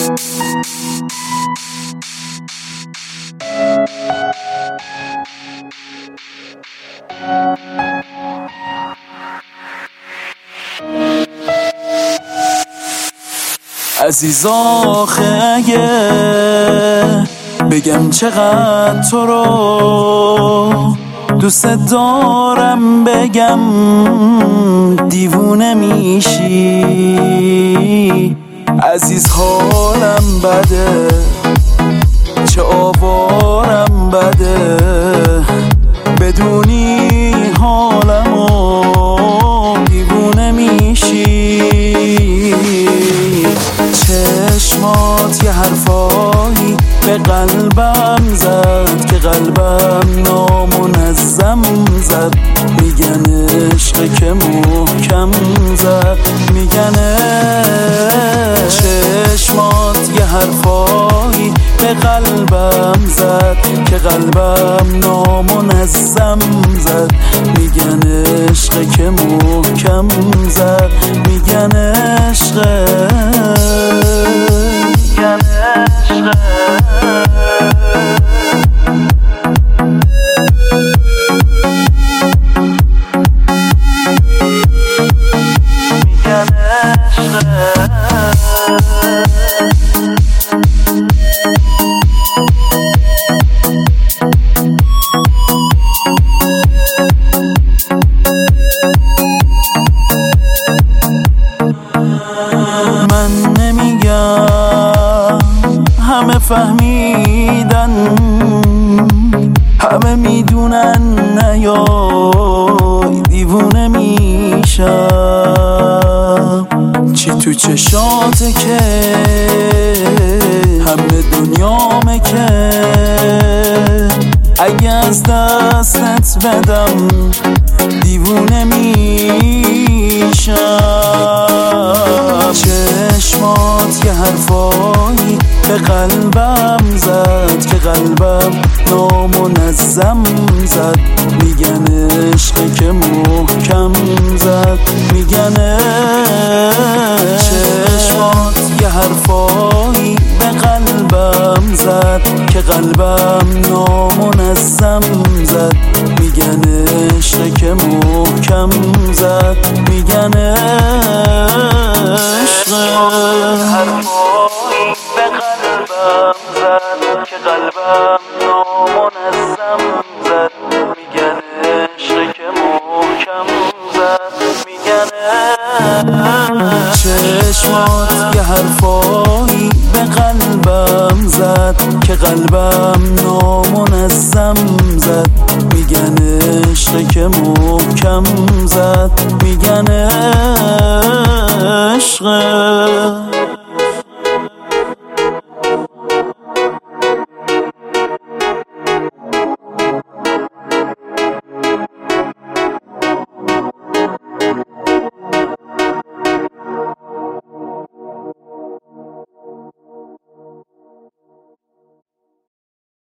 عزیز آخه اگه بگم چقدر تو رو دوست دارم، بگم دیوونه میشی. عزیز حالم بده، چه آوارم بده، بدونی حالمو دیوونه میشی. چشمات یه حرفایی به قلبم زد که قلبم نامنظم زد. میگن عشق که محکم زد، میگن چشمات یه حرفایی به قلبم زد که قلبم نامنظم زد. میگن عشق که محکم زد، میگن عشق، میگن عشق. من نمیگم، همه فهمیدن، همه میدونن، نیای دیوونه میشم. چی تو چشاته که همه دنیامه که اگه از دستت بدم دیوونه میشم. چشمات یه حرفایی به قلبم زد که قلبم نامنظم زد. میگن عشق که محکم زد، میگن چشمات یه حرفایی به قلبم زد که قلبم نامنظم زد. میگن عشق که محکم زد، میگن عشق. حرفایی به قلبم زد که قلبم نامنظم زد. میگن عشق که محکم زد، میگن چشمات یه حرفایی به قلبم زد که قلبم نامنظم زد. میگن عشق که محکم زد، میگن عشق.